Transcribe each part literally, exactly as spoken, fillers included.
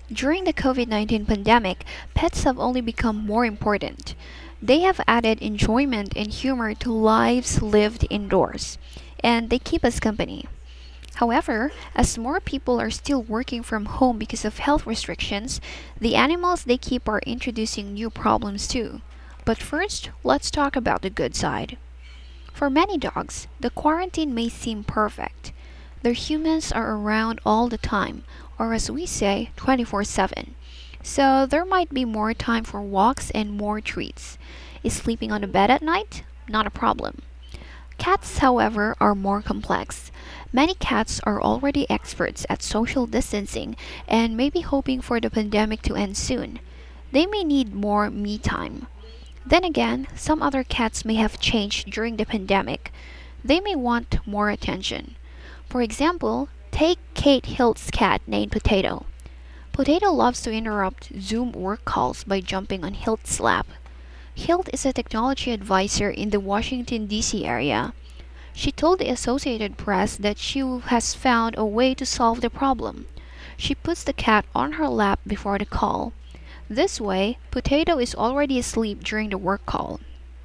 During the COVID nineteen pandemic, pets have only become more important. They have added enjoyment and humor to lives lived indoors, and they keep us company. However, as more people are still working from home because of health restrictions, the animals they keep are introducing new problems too. But first, let's talk about the good side. For many dogs, the quarantine may seem perfect. Their humans are around all the time, or as we say, twenty-four seven. So there might be more time for walks and more treats. Is sleeping on the bed at night? Not a problem. Cats, however, are more complex. Many cats are already experts at social distancing and may be hoping for the pandemic to end soon. They may need more me time. Then again, some other cats may have changed during the pandemic. They may want more attention. For example, take Kate Hill's cat named Potato. Potato loves to interrupt Zoom work calls by jumping on Hilt's lap. Hilt is a technology advisor in the Washington, D C area. She told the Associated Press that she has found a way to solve the problem. She puts the cat on her lap before the call. This way, Potato is already asleep during the work call.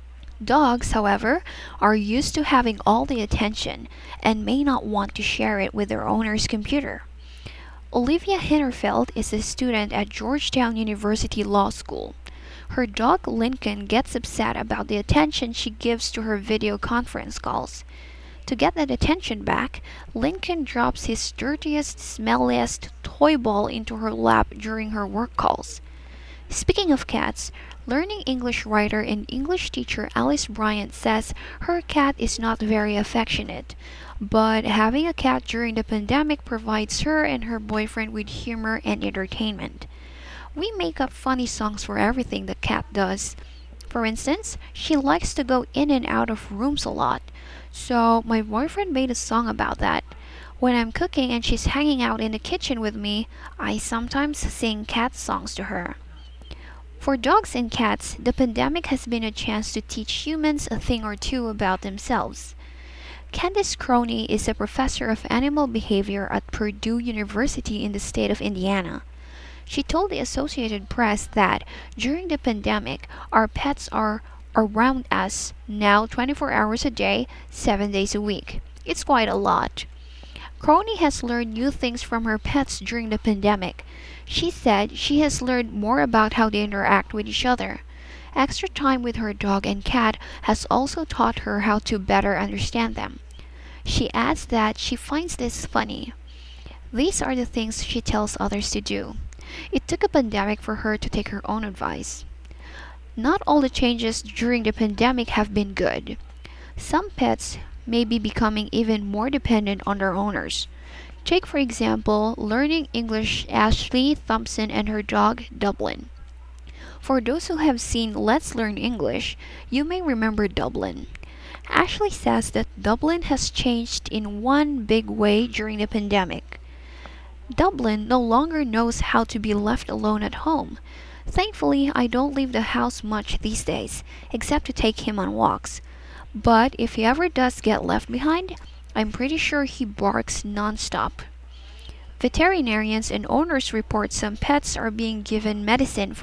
Dogs, however, are used to having all the attention and may not want to share it with their owner's computer. Olivia Hinnerfeld is a student at Georgetown University Law School. Her dog Lincoln gets upset about the attention she gives to her video conference calls. To get that attention back, Lincoln drops his dirtiest, smelliest toy ball into her lap during her work calls. Speaking of cats, learning English writer and English teacher Alice Bryant says her cat is not very affectionate, but having a cat during the pandemic provides her and her boyfriend with humor and entertainment. We make up funny songs for everything the cat does. For instance, she likes to go in and out of rooms a lot, so my boyfriend made a song about that. When I'm cooking and she's hanging out in the kitchen with me, I sometimes sing cat songs to her. For dogs and cats, the pandemic has been a chance to teach humans a thing or two about themselves. Candice Croney is a professor of animal behavior at Purdue University in the state of Indiana. She told the Associated Press that during the pandemic, our pets are around us now twenty-four hours a day, seven days a week. It's quite a lot. Crony has learned new things from her pets during the pandemic. She said she has learned more about how they interact with each other. Extra time with her dog and cat has also taught her how to better understand them. She adds that she finds this funny. These are the things she tells others to do. It took a pandemic for her to take her own advice. Not all the changes during the pandemic have been good. Some pets may be becoming even more dependent on their owners. Take, for example, learning English Ashley Thompson and her dog Dublin. For those who have seen Let's Learn English, you may remember Dublin. Ashley says that Dublin has changed in one big way during the pandemic. Dublin no longer knows how to be left alone at home. Thankfully, I don't leave the house much these days, except to take him on walks. But if he ever does get left behind, I'm pretty sure he barks non-stop. Veterinarians and owners report some pets are being given medicine for